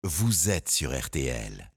vous êtes sur RTL.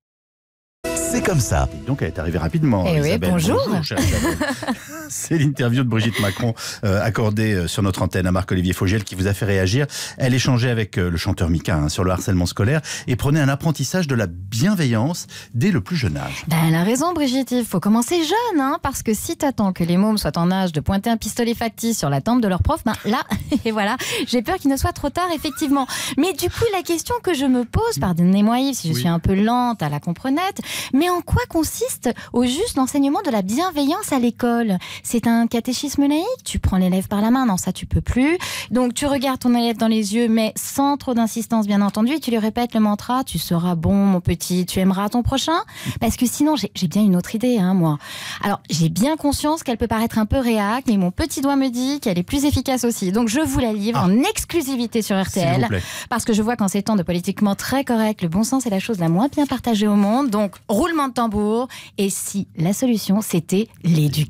C'est comme ça. Donc elle est arrivée rapidement. Eh oui, Isabelle. bonjour. Chère Isabelle. C'est l'interview de Brigitte Macron accordée sur notre antenne à Marc-Olivier Fogiel qui vous a fait réagir. Elle échangeait avec le chanteur Mika sur le harcèlement scolaire et prenait un apprentissage de la bienveillance dès le plus jeune âge. Elle a raison, Brigitte, il faut commencer jeune, parce que si t'attends que les mômes soient en âge de pointer un pistolet factice sur la tempe de leur prof, là, et voilà, j'ai peur qu'il ne soit trop tard, effectivement. Mais du coup, la question que je me pose, pardonnez-moi Yves si je suis un peu lente à la comprenette, mais en quoi consiste au juste l'enseignement de la bienveillance à l'école ? C'est un catéchisme laïque ? Tu prends l'élève par la main ? Non, ça tu peux plus. Donc tu regardes ton élève dans les yeux, mais sans trop d'insistance bien entendu, et tu lui répètes le mantra, tu seras bon mon petit, tu aimeras ton prochain ? Parce que sinon, j'ai bien une autre idée, moi. Alors, j'ai bien conscience qu'elle peut paraître un peu réac, mais mon petit doigt me dit qu'elle est plus efficace aussi. Donc je vous la livre en exclusivité sur S'il vous RTL, plaît. parce que je vois qu'en ces temps de politiquement très correct, le bon sens est la chose la moins bien partagée au monde. Donc, roulement de tambour. Et si la solution, c'était l'éducation ?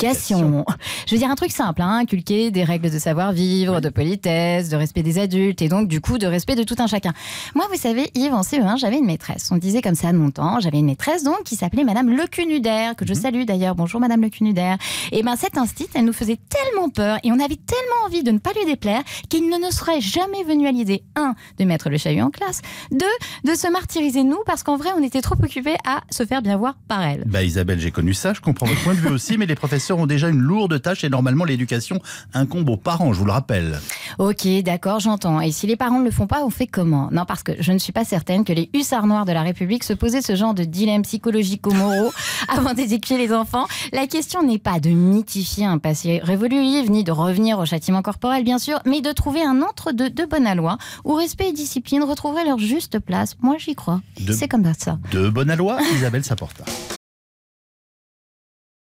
Je veux dire un truc simple, inculquer des règles de savoir-vivre, de politesse, de respect des adultes, et donc du coup de respect de tout un chacun. Moi, vous savez, Yves, en CE1, j'avais une maîtresse. On disait comme ça de mon temps. J'avais une maîtresse donc qui s'appelait Madame Lecunuder, que je salue d'ailleurs. Bonjour Madame Lecunuder. Et cette instite, elle nous faisait tellement peur et on avait tellement envie de ne pas lui déplaire qu'il ne nous serait jamais venu à l'idée, 1, de mettre le chahut en classe, 2, de se martyriser nous parce qu'en vrai, on était trop occupés à se faire bien voir par elle. Isabelle, j'ai connu ça, je comprends votre point de vue aussi, mais les professeurs ont déjà une lourde tâche et normalement l'éducation incombe aux parents, je vous le rappelle. Ok, d'accord, j'entends. Et si les parents ne le font pas, on fait comment ? Non, parce que je ne suis pas certaine que les hussards noirs de la République se posaient ce genre de dilemme psychologico-moraux avant d'éduquer les enfants. La question n'est pas de mythifier un passé révolu, Yves, ni de revenir au châtiment corporel, bien sûr, mais de trouver un entre-deux de bonne aloi où respect et discipline retrouveraient leur juste place. Moi, j'y crois. C'est comme ça. De bonne aloi, Isabelle Saporta.